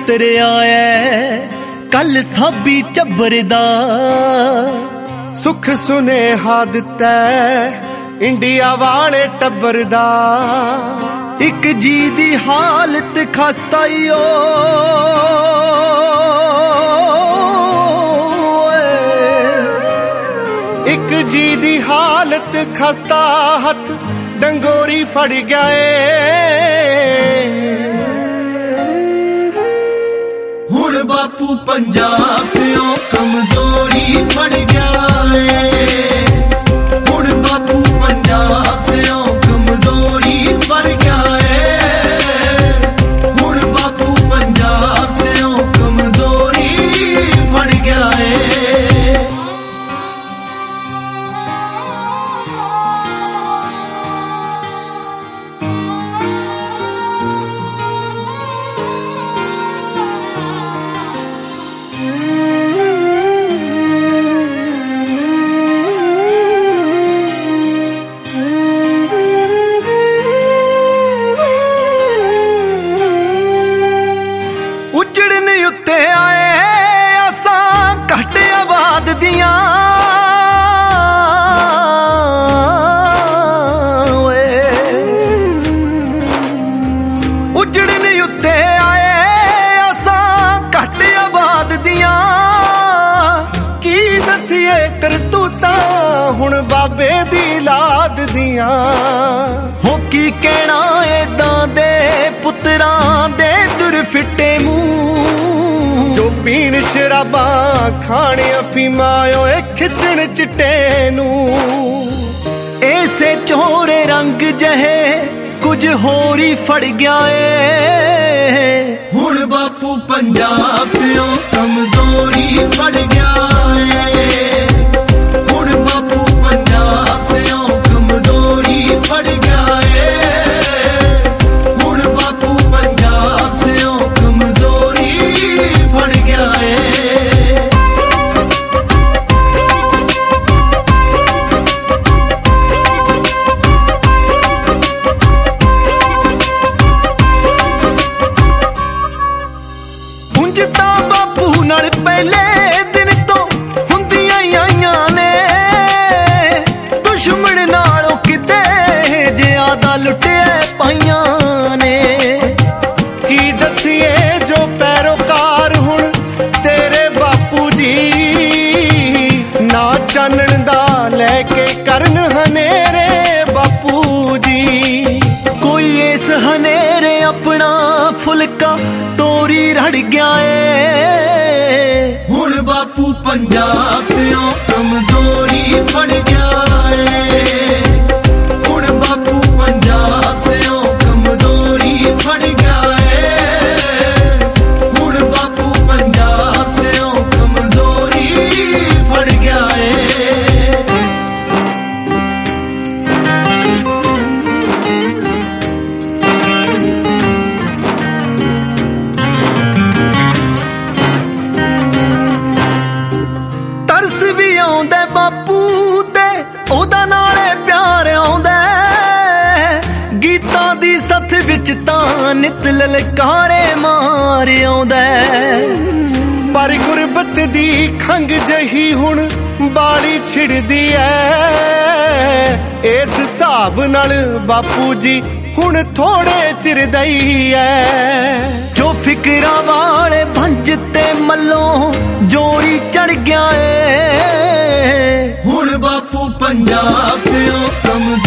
उतरिया है कल साबी चब्बर दा। सुख सुनेहा दिता इंडिया वाले टब्बर दा। एक जी दी हालत खस्ता ओ एक जी दी हालत खस्ता हथ डंगोरी फड़ गए। हुण बापू पंजाब से ओ कमजोरी फड़ गए। हुण बापू पंजाब से ओ कमजोरी फड़ गए। हुण बापू पंजाब से ओ कमजोरी फड़ गए। हुण बाबे दी लाद दियां हो की कहना एदां दे पुत्रां दे दुर फिटे मुंह। जो पीण शराबा खाने अफीमा ओए खिचण चिट्टे नू। ऐसे चोरे रंग जहे कुछ होर ही फड़ गया है। हुण बापू पंजाब से ओ कमजोरी फड़ गया है। हुण बापू पंजाब से ओ कमजोरी फड़ गया है। हुण बापू पंजाब से ओ कमजोरी फड़ गया है। उंजता बापू नाल पहले दिन तो हुंदियां आईयां ने। दुश्मन नालों किते ज्यादा लुटिया पाइयां ने। की दसिए जो पैरोकार हुण तेरे बापू जी ना चानण दा लैके करन हनेरे बापू जी। कोई इस हनेरे अपना फुलका तोरी रड़ गया है। हुण बापू पंजाब से ओ कमजोरी फड़ गया है। हुण बापू पंजाब से ओ कमजोरी फड़ गया है। हुण बापू पंजाब से ओ कमजोरी फड़ गया है। तरस भी आउंदा बापू ते ओदा नाले प्यार आउंदा। गीतां दी सथ विच तां नित ललकारे मार आउंदा। पर गुरबत दी खंग जही हुण बाली छिड़दी ऐ। इस हिसाब नाल बापू जी हुण थोड़े चिर दई ऐ। जो फिकरा वाले भंज ते मल्लों जोरी चढ़ गया है। हुण बापू पंजाब से ओ कम